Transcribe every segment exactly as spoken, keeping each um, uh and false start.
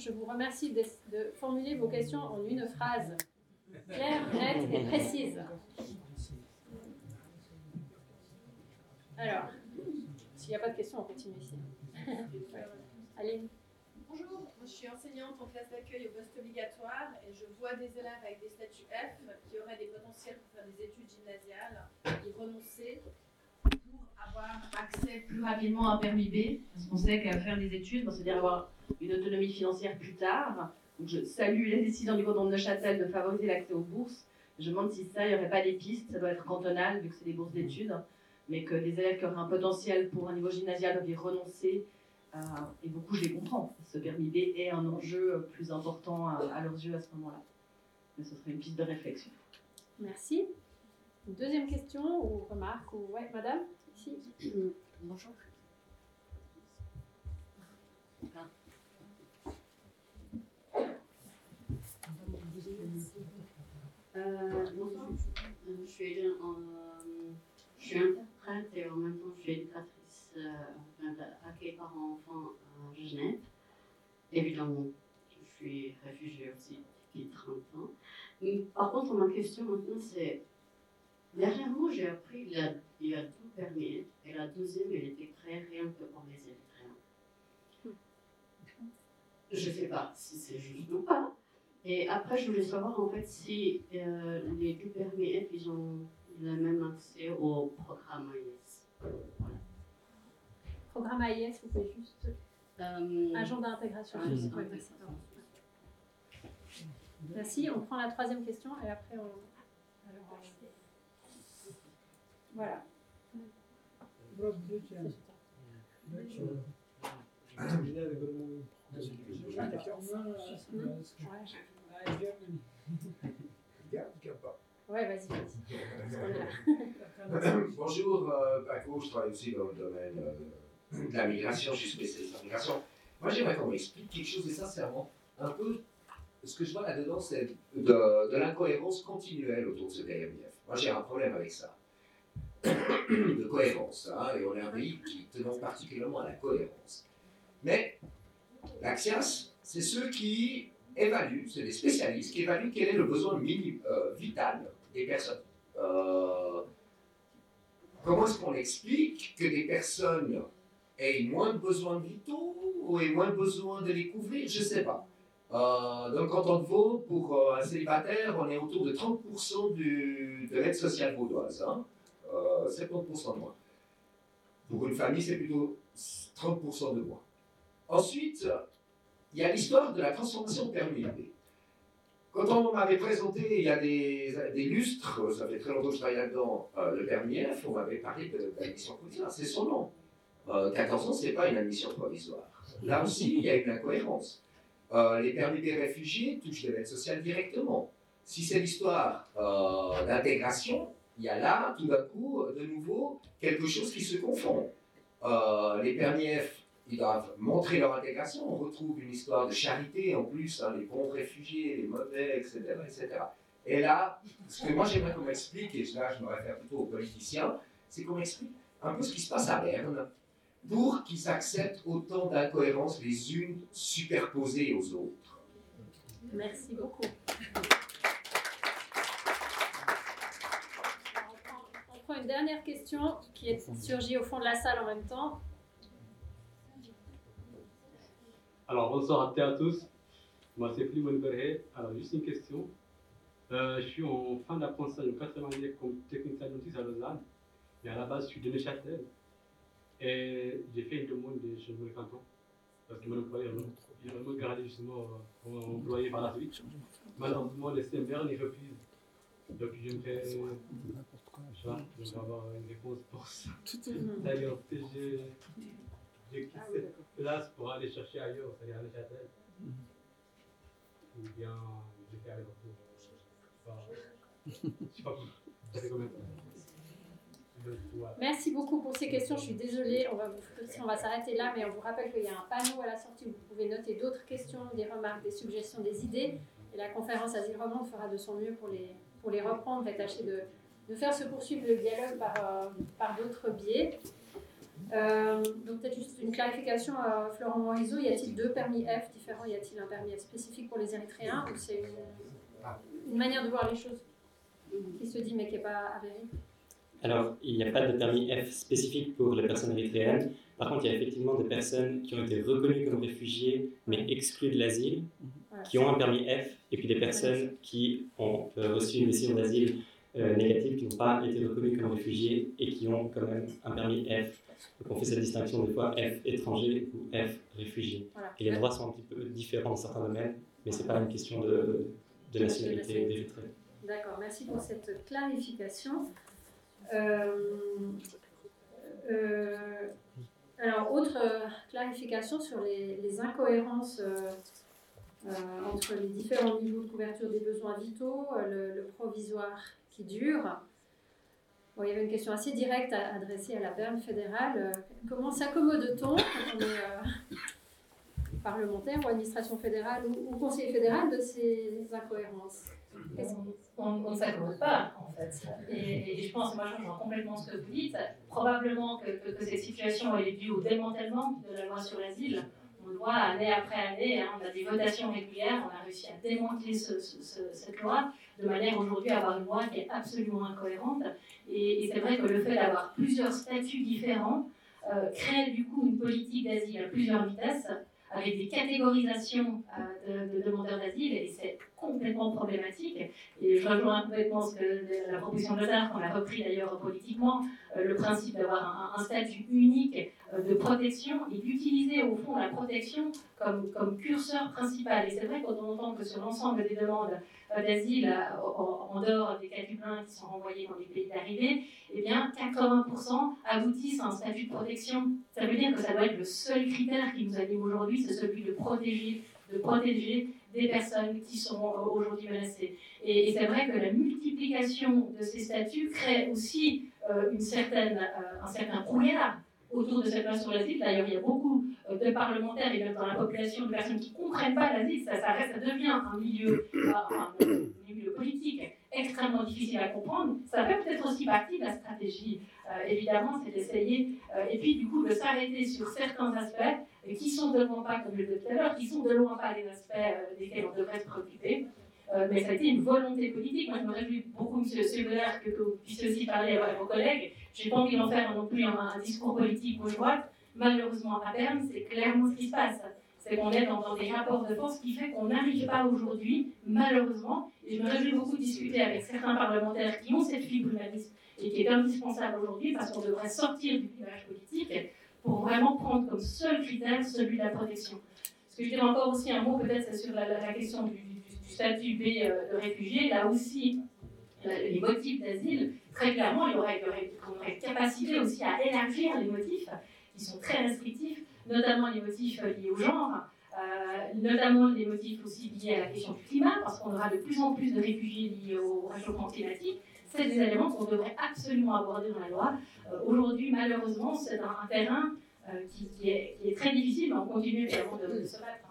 je vous remercie de, de formuler vos questions en une phrase claire, nette et précise. Alors, s'il n'y a pas de questions, on continue ici. Ouais. Allez. Bonjour, moi je suis enseignante en classe d'accueil au poste obligatoire et je vois des élèves avec des statuts F qui auraient des potentiels pour faire des études gymnasiales y renoncer pour avoir accès plus rapidement à un permis B, parce qu'on sait qu'à faire des études, c'est-à-dire avoir une autonomie financière plus tard. Donc je salue les décideurs du canton de Neuchâtel de favoriser l'accès aux bourses. Je me demande si ça, il n'y aurait pas des pistes, ça doit être cantonal vu que c'est des bourses d'études, mais que les élèves qui auraient un potentiel pour un niveau gymnasial doivent y renoncer. Euh, et beaucoup, je les comprends. Ce permis B est un enjeu plus important à, à leurs yeux à ce moment-là. Mais ce serait une piste de réflexion. Merci. Une deuxième question ou remarque ou... Ouais, madame, ici. Bonjour. Ah. Euh, bonjour. Je suis, en, je suis interprète et en même temps je suis éducatrice euh, accueil par enfants à Genève. Évidemment, je suis réfugiée aussi depuis trente ans. Mais, par contre, ma question maintenant c'est, dernièrement j'ai appris qu'il y a, il y a deux permis et la deuxième elle était créée rien que pour les Érythréens. Je ne sais pas si c'est juste ou pas. Et après, je voulais savoir en fait si euh, les deux permis F, ils ont le même accès au programme A I S. Voilà. Programme A I S, vous pouvez juste... Euh, Agent d'intégration. Ah, Oui, oui. merci. Merci, on prend la troisième question et après on... Alors, euh... voilà. Ouais, vas-y, vas-y. Bonjour, euh, Paco, je travaille aussi dans le domaine euh, de la migration, je suis spécialiste en migration. Moi, j'aimerais qu'on m'explique quelque chose essentiellement. Un peu, ce que je vois là-dedans, c'est de, de l'incohérence continuelle autour de ce P M I F. Moi, j'ai un problème avec ça. De cohérence, hein, et on est un pays qui tenons particulièrement à la cohérence. Mais l'Axias, c'est ceux qui évaluent, c'est des spécialistes qui évaluent quel est le besoin minim, euh, vital des personnes. Euh, comment est-ce qu'on explique que des personnes aient moins de besoins vitaux ou aient moins besoin de les couvrir? Je ne sais pas. Euh, dans le canton de Vaud, pour euh, un célibataire, on est autour de trente pour cent du, de l'aide sociale vaudoise. Hein. Euh, cinquante pour cent de moins. Pour une famille, c'est plutôt trente pour cent de moins. Ensuite, il y a l'histoire de la transformation de permis B. Quand on m'avait présenté, il y a des, des lustres, ça fait très longtemps que je travaille là-dedans, euh, le permis F, on m'avait parlé d'admission provisoire, c'est son nom. Euh, quatorze ans, ce n'est pas une admission provisoire. Là aussi, il y a une incohérence. Euh, les permis B réfugiés touchent de l'aide sociale directement. Si c'est l'histoire euh, d'intégration, il y a là, tout d'un coup, de nouveau, quelque chose qui se confond. Euh, les permis F, ils doivent montrer leur intégration. On retrouve une histoire de charité en plus, hein, les bons réfugiés, les mauvais, et cetera, et cetera. Et là, ce que moi j'aimerais qu'on m'explique, et là je me réfère plutôt aux politiciens, c'est qu'on m'explique un peu ce qui se passe à Berne pour qu'ils acceptent autant d'incohérences les unes superposées aux autres. Merci beaucoup. On prend une dernière question qui est surgie au fond de la salle en même temps. Alors, bonsoir à toutes et à tous. Moi, c'est Flimon Berhe. Alors, juste une question. Euh, je suis en fin d'apprentissage en quatrième année comme technicien notice à Lausanne. Mais à la base, je suis de Neuchâtel. Et j'ai fait une demande de changement de canton. Parce que mon employeur, il a vraiment gardé justement mon employé par la suite. Malheureusement, le C M B R il refuse. Donc, j'aimerais, je vais avoir une réponse pour ça. C'est-à-dire que j'ai, j'ai quitté cette place pour aller chercher ailleurs, c'est-à-dire à Neuchâtel. Ou bien, j'ai fait aller retour. Je ne sais pas comment. Merci beaucoup pour ces questions. Je suis désolée, on va, vous, on va s'arrêter là, mais on vous rappelle qu'il y a un panneau à la sortie où vous pouvez noter d'autres questions, des remarques, des suggestions, des idées. Et la conférence Asile Romande fera de son mieux pour les, pour les reprendre et tâcher de, de faire se poursuivre le dialogue par, euh, par d'autres biais. Euh, donc peut-être juste une clarification à Florent Morisot, y a-t-il deux permis F différents? Y a-t-il un permis F spécifique pour les Érythréens ou c'est une, une manière de voir les choses qui se dit mais qui n'est pas avérée? Alors, il n'y a pas de permis F spécifique pour les personnes érythréennes. Par contre, il y a effectivement des personnes qui ont été reconnues comme réfugiés mais exclues de l'asile, voilà, qui ont un permis F, et puis des personnes qui ont euh, reçu une décision d'asile euh, négative, qui n'ont pas été reconnues comme réfugiés et qui ont quand même un permis F. Donc on fait cette distinction des fois F étranger ou F réfugié. Voilà. Et les droits sont un petit peu différents dans certains domaines, mais ce n'est pas une question de, de nationalité d'Érythrée. D'accord, merci pour cette clarification. Euh, euh, alors, autre euh, clarification sur les, les incohérences euh, euh, entre les différents niveaux de couverture des besoins vitaux, le, le provisoire qui dure. Bon, il y avait une question assez directe à, adressée à la Berne fédérale. Euh, comment s'accommode-t-on quand on est euh, parlementaire ou administration fédérale ou, ou conseiller fédéral de ces incohérences? On, on ne s'accommode pas, en fait. Et, et je pense, moi, je rejoins complètement ce que vous dites. Probablement que, que, que cette situation elle est due au démantèlement de la loi sur l'asile. On le voit année après année, hein, on a des votations régulières, on a réussi à démanteler ce, ce, ce, cette loi de manière aujourd'hui à avoir une loi qui est absolument incohérente. Et, et c'est vrai que le fait d'avoir plusieurs statuts différents euh, crée du coup une politique d'asile à plusieurs vitesses, avec des catégorisations euh, de, de demandeurs d'asile, et c'est complètement problématique. Et je rejoins complètement ce que la proposition de Lothar, qu'on a repris d'ailleurs politiquement, euh, le principe d'avoir un, un statut unique euh, de protection et d'utiliser au fond la protection comme, comme curseur principal. Et c'est vrai quand on entend que sur l'ensemble des demandes euh, d'asile, euh, en, en dehors des cas humains qui sont renvoyés dans les pays d'arrivée, eh bien quatre-vingts pour cent aboutissent à un statut de protection. Ça veut dire que ça doit être le seul critère qui nous anime aujourd'hui, c'est celui de protéger, de protéger des personnes qui sont aujourd'hui menacées. Et, et c'est vrai que la multiplication de ces statuts crée aussi euh, une certaine, euh, un certain brouillard autour de cette loi sur l'asile. D'ailleurs, il y a beaucoup euh, de parlementaires et même dans la population de personnes qui ne comprennent pas l'asile. Ça, ça, reste, ça devient un milieu, euh, un, un milieu politique extrêmement difficile à comprendre. Ça fait peut-être aussi partie de la stratégie, euh, évidemment, c'est d'essayer, euh, et puis du coup, de s'arrêter sur certains aspects et qui sont de loin pas, comme je le disais tout à l'heure, qui sont de loin pas les aspects euh, desquels on devrait se préoccuper. Euh, mais ça a été une volonté politique. Moi, je me réjouis beaucoup, M. Sebeler, que, que vous puissiez aussi parler à vos collègues. Je n'ai pas envie d'en faire non plus un, un discours politique gauche-droite. Malheureusement, à Berne, c'est clairement ce qui se passe. C'est qu'on est dans, dans des rapports de force qui fait qu'on n'arrive pas aujourd'hui, malheureusement. Et je me réjouis beaucoup de discuter avec certains parlementaires qui ont cette fibre humaniste et qui est indispensable aujourd'hui parce qu'on devrait sortir du clivage politique pour vraiment prendre comme seul critère celui de la protection. Ce que je dirais encore aussi un mot, peut-être, c'est sur la, la, la question du, du, du statut B euh, de réfugié. Là aussi, la, les motifs d'asile, très clairement, il y aurait, il y aurait, il y aurait capacité aussi à élargir les motifs qui sont très restrictifs, notamment les motifs liés au genre, euh, notamment les motifs aussi liés à la question du climat, parce qu'on aura de plus en plus de réfugiés liés au réchauffement climatique. C'est des éléments qu'on devrait absolument aborder dans la loi. Euh, aujourd'hui, malheureusement, c'est un, un terrain euh, qui, qui, est, qui est très difficile, mais on continue évidemment de, de se battre.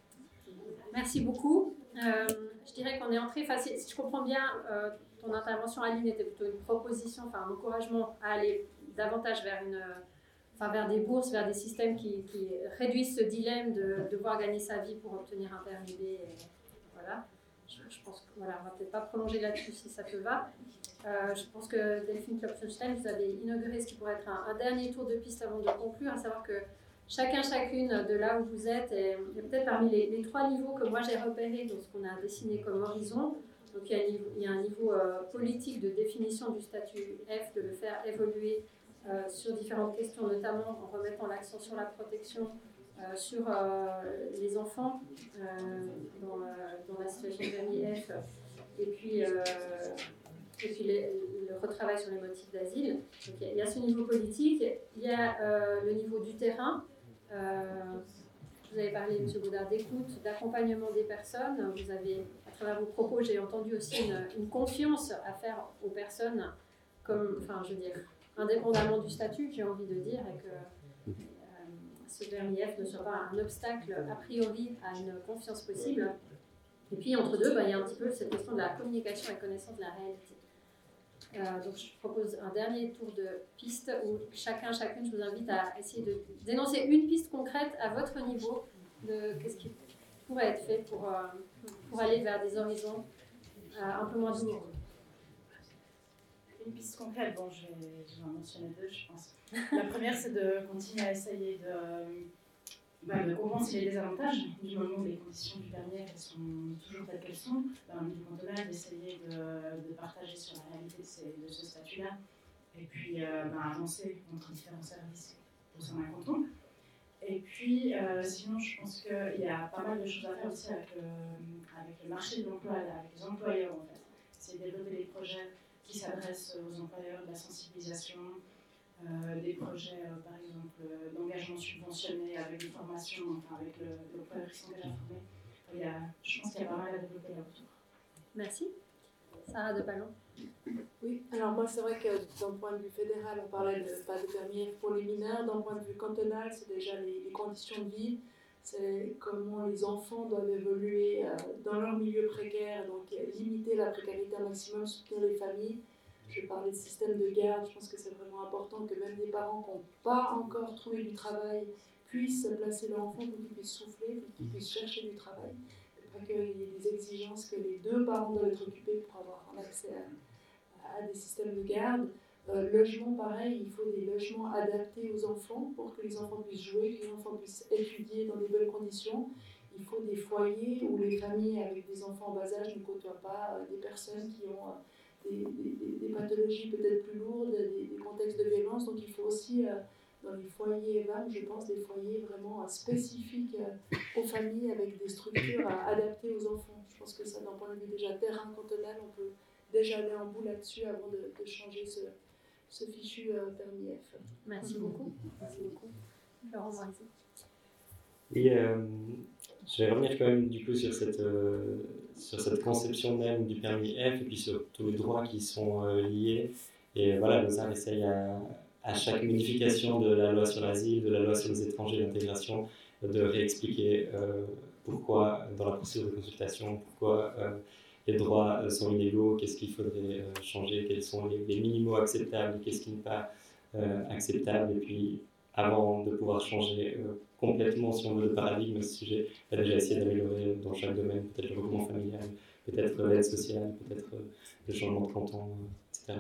Merci beaucoup. Euh, je dirais qu'on est entré facile. Si je comprends bien, euh, ton intervention, Aline, était plutôt une proposition, enfin un encouragement à aller davantage vers une... Enfin, vers des bourses, vers des systèmes qui, qui réduisent ce dilemme de devoir gagner sa vie pour obtenir un permis B. Et voilà. Je, je pense qu'on voilà, ne va peut-être pas prolonger là-dessus si ça te va. Euh, je pense que Delphine Klopfenstein, vous avez inauguré ce qui pourrait être un, un dernier tour de piste avant de conclure, à savoir que chacun, chacune de là où vous êtes, et, et peut-être parmi les, les trois niveaux que moi j'ai repérés dans ce qu'on a dessiné comme horizon. Donc il y a un niveau, il y a un niveau euh, politique de définition du statut F, de le faire évoluer Euh, sur différentes questions, notamment en remettant l'accent sur la protection, euh, sur euh, les enfants euh, dans, euh, dans la situation de permis F, et puis, euh, et puis les, le retravail sur les motifs d'asile. Donc, il y a ce niveau politique, il y a euh, le niveau du terrain. Euh, vous avez parlé, M. Baudard, d'écoute, d'accompagnement des personnes. Vous avez, à travers vos propos, j'ai entendu aussi une, une confiance à faire aux personnes, comme, enfin, je veux dire, indépendamment du statut, j'ai envie de dire, et que euh, ce permis F ne soit pas un obstacle a priori à une confiance possible. Et puis entre deux, bah, il y a un petit peu cette question de la communication et connaissance de la réalité. Euh, donc je propose un dernier tour de piste où chacun, chacune, je vous invite à essayer de dénoncer une piste concrète à votre niveau de qu'est-ce qui pourrait être fait pour, euh, pour aller vers des horizons euh, un peu moins douloureux. Une piste concrète, bon, je vais, je vais en mentionner deux, je pense. La première, c'est de continuer à essayer de, bah, de compenser les désavantages du moment où les conditions du permis elles sont toujours telles qu'elles sont. Dans le niveau cantonal, d'essayer de, de partager sur la réalité de, ces, de ce statut-là et puis euh, bah, avancer entre différents services au sein d'un canton. Et puis, euh, sinon, je pense qu'il y a pas mal de choses à faire aussi avec le, avec le marché de l'emploi, avec les employeurs en fait. C'est développer des projets qui s'adressent aux employeurs, de la sensibilisation, euh, des projets, euh, par exemple, euh, d'engagement subventionné avec des formations, enfin avec l'employeur qui s'engage à former. Il y a, je pense qu'il y a pas mal à développer là autour. Merci. Sarah Depalon. Oui, alors moi c'est vrai que d'un point de vue fédéral, on parlait de pas de permis pour les mineurs. D'un point de vue cantonal, c'est déjà les, les conditions de vie, c'est comment les enfants doivent évoluer euh, dans leur milieu précaire, donc limiter la précarité un maximum, soutenir les familles. Je parlais de système de garde, je pense que c'est vraiment important que même des parents qui n'ont pas encore trouvé du travail puissent placer leur enfant pour qu'ils puissent souffler, pour qu'ils puissent chercher du travail. Pas qu'il y ait des exigences que les deux parents doivent être occupés pour avoir un accès à, à des systèmes de garde. Euh, logement, pareil, il faut des logements adaptés aux enfants pour que les enfants puissent jouer, que les enfants puissent étudier dans des bonnes conditions. Il faut des foyers où les familles avec des enfants en bas âge ne côtoient pas euh, des personnes qui ont euh, des, des, des pathologies peut-être plus lourdes, des, des contextes de violence. Donc il faut aussi, euh, dans les foyers E V A M, je pense, des foyers vraiment euh, spécifiques euh, aux familles avec des structures euh, adaptées aux enfants. Je pense que ça, d'un point de vue déjà terrain cantonal, on peut déjà aller en bout là-dessus avant de, de changer ce... ce fichu euh, permis F. Merci beaucoup. Merci beaucoup. Laurent Moisy. Et euh, je vais revenir quand même du coup sur cette, euh, sur cette conception même du permis F et puis sur tous les droits qui sont euh, liés. Et voilà, Lausanne essaye à, à chaque modification de la loi sur l'asile, de la loi sur les étrangers, l'intégration, de réexpliquer euh, pourquoi dans la procédure de consultation, pourquoi euh, les droits euh, sont inégaux, qu'est-ce qu'il faudrait euh, changer, quels sont les, les minimaux acceptables, qu'est-ce qui n'est pas euh, acceptable. Et puis, avant de pouvoir changer euh, complètement, si on veut, le paradigme à ce sujet, on a déjà essayé d'améliorer dans chaque domaine, peut-être le regroupement familial, peut-être euh, l'aide sociale, peut-être euh, le changement de canton, euh, et cetera.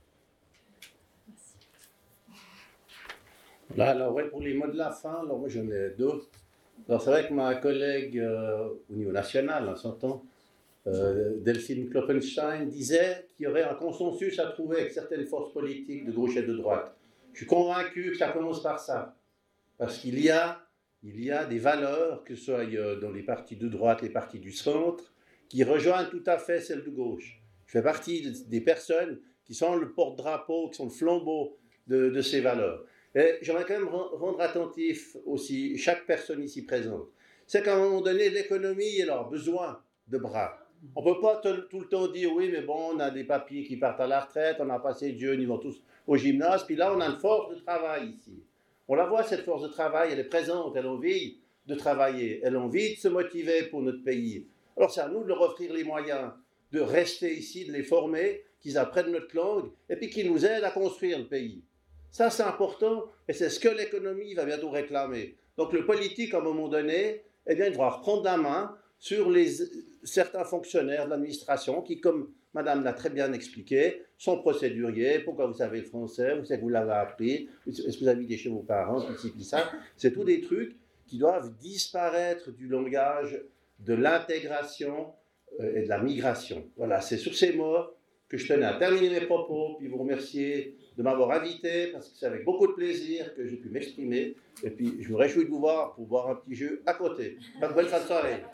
Là, alors, ouais, pour les mots de la fin, alors moi j'en ai d'autres. Alors, c'est vrai que ma collègue euh, au niveau national, on s'entend, Euh, Delphine Kloppenstein disait qu'il y aurait un consensus à trouver avec certaines forces politiques de gauche et de droite. Je suis convaincu que ça commence par ça. Parce qu'il y a, il y a des valeurs, que ce soit dans les partis de droite, les partis du centre, qui rejoignent tout à fait celles de gauche. Je fais partie des personnes qui sont le porte-drapeau, qui sont le flambeau de, de ces valeurs. Et j'aimerais quand même rendre attentif aussi chaque personne ici présente. C'est qu'à un moment donné, l'économie, elle a besoin de bras. On ne peut pas tout le temps dire oui, mais bon, on a des papiers qui partent à la retraite, on a passé de jeunes, ils vont tous au gymnase, puis là, on a une force de travail ici. On la voit, cette force de travail, elle est présente, elle a envie de travailler, elle a envie de se motiver pour notre pays. Alors, c'est à nous de leur offrir les moyens de rester ici, de les former, qu'ils apprennent notre langue, et puis qu'ils nous aident à construire le pays. Ça, c'est important, et c'est ce que l'économie va bientôt réclamer. Donc, le politique, à un moment donné, eh bien, il devra reprendre la main sur les, certains fonctionnaires de l'administration qui, comme Madame l'a très bien expliqué, sont procéduriers. Pourquoi vous savez le français? Vous savez que vous l'avez appris? Est-ce que vous habitez chez vos parents? Ceci, puis ça. C'est tous des trucs qui doivent disparaître du langage de l'intégration et de la migration. Voilà, c'est sur ces mots que je tenais à terminer mes propos, puis vous remercier de m'avoir invité, parce que c'est avec beaucoup de plaisir que j'ai pu m'exprimer. Et puis, je me réjouis de vous voir pour boire un petit jeu à côté. Bonne bonne fin de soirée.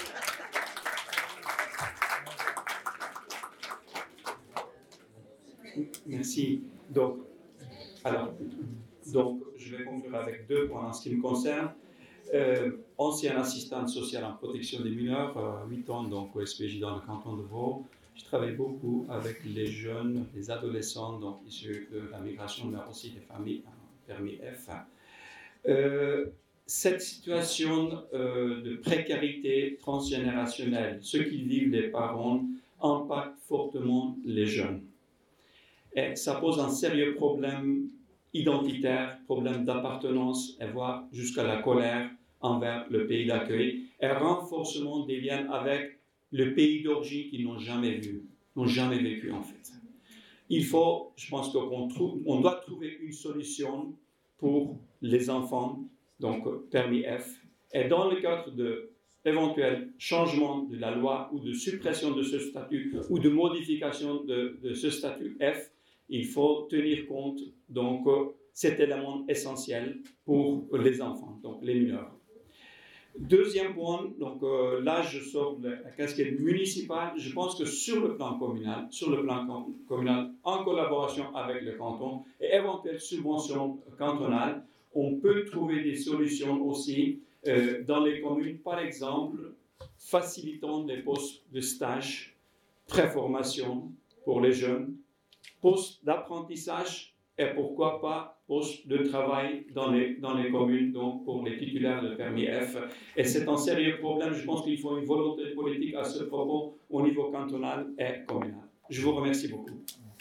Merci. Donc, alors, donc, je vais conclure avec deux points en ce qui me concerne. Euh, ancienne assistante sociale en protection des mineurs, euh, huit ans donc au S P J dans le canton de Vaud. Je travaille beaucoup avec les jeunes, les adolescents, donc issus de la migration, mais aussi des familles en permis F. Euh, cette situation euh, de précarité transgénérationnelle, ce qu'ils vivent les parents, impacte fortement les jeunes. Et ça pose un sérieux problème identitaire, problème d'appartenance, et voire jusqu'à la colère envers le pays d'accueil, et renforcement des liens avec le pays d'origine qu'ils n'ont jamais vu, n'ont jamais vécu en fait. Il faut, je pense qu'on trouve, on doit trouver une solution pour les enfants, donc permis F, et dans le cadre de éventuel changement de la loi ou de suppression de ce statut ou de modification de, de ce statut F, il faut tenir compte donc cet élément essentiel pour les enfants, donc les mineurs. Deuxième point, donc euh, là je sors de la casquette municipale. Je pense que sur le plan communal, sur le plan com- communal, en collaboration avec le canton et éventuelle subvention cantonale, on peut trouver des solutions aussi euh, dans les communes, par exemple, facilitant les postes de stage, préformation pour les jeunes, postes d'apprentissage et pourquoi pas postes de travail dans les, dans les communes, donc pour les titulaires de permis F. Et c'est un sérieux problème. Je pense qu'il faut une volonté politique à ce propos au niveau cantonal et communal. Je vous remercie beaucoup.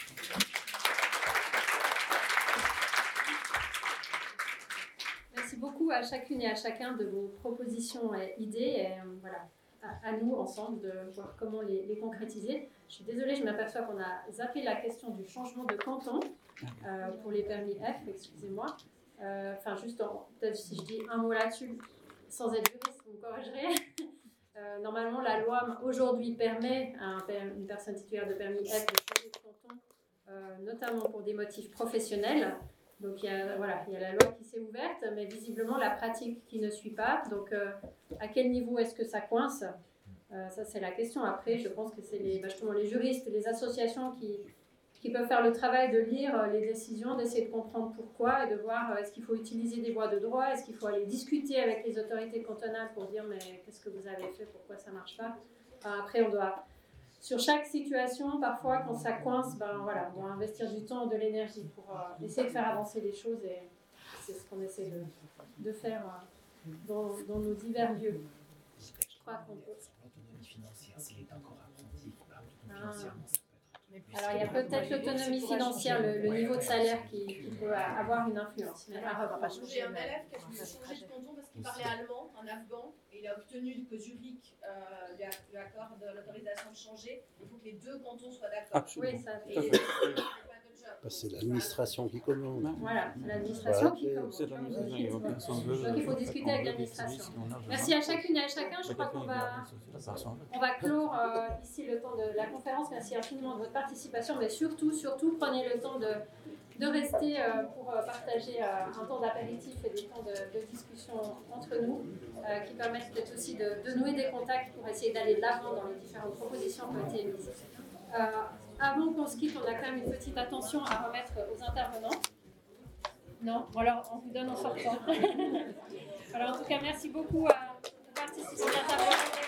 Merci beaucoup à chacune et à chacun de vos propositions et idées. Et, euh, voilà, à, à nous, ensemble, de voir comment les, les concrétiser. Je suis désolée, je m'aperçois qu'on a zappé la question du changement de canton euh, pour les permis F, excusez-moi. Euh, enfin, juste, en, peut-être si je dis un mot là-dessus, sans être juriste, vous me corrigerez. Euh, normalement, la loi aujourd'hui permet à un, une personne titulaire de permis F de changer de canton, euh, notamment pour des motifs professionnels. Donc, il y a, voilà, il y a la loi qui s'est ouverte, mais visiblement, la pratique qui ne suit pas. Donc, euh, à quel niveau est-ce que ça coince ? Euh, ça, c'est la question. Après, je pense que c'est les, bah, justement les juristes, les associations qui, qui peuvent faire le travail de lire euh, les décisions, d'essayer de comprendre pourquoi et de voir euh, est-ce qu'il faut utiliser des voies de droit, est-ce qu'il faut aller discuter avec les autorités cantonales pour dire mais qu'est-ce que vous avez fait, pourquoi ça ne marche pas. Enfin, après, on doit, sur chaque situation, parfois, quand ça coince, ben, voilà, on doit investir du temps, de l'énergie pour euh, essayer de faire avancer les choses et c'est ce qu'on essaie de, de faire euh, dans, dans nos divers lieux. Je crois qu'on peut... Ah. Alors, il y a peut-être l'autonomie financière, le, le niveau de salaire qui, qui peut avoir une influence. Mais j'ai un élève qui a voulu changer de canton parce qu'il parlait allemand, un afghan, et il a obtenu que Zurich euh, lui, lui accorde l'autorisation de changer. Il faut que les deux cantons soient d'accord. Absolument. Oui, ça, et, bah, c'est l'administration qui commande. Voilà, c'est l'administration qui commande. Donc il faut discuter avec l'administration. Merci à chacune et à chacun. Je crois qu'on va, on va clore euh, ici le temps de la conférence. Merci infiniment de votre participation, mais surtout, surtout, prenez le temps de, de rester euh, pour euh, partager euh, un temps d'apéritif et des temps de, de discussion entre nous, euh, qui permettent peut-être aussi de, de nouer des contacts pour essayer d'aller de l'avant dans les différentes propositions qui ont été émises. Euh, Avant qu'on se quitte, on a quand même une petite attention à remettre aux intervenants. Non ? Bon alors, on vous donne en sortant. Alors, en tout cas, merci beaucoup à, aux participants d'intervention.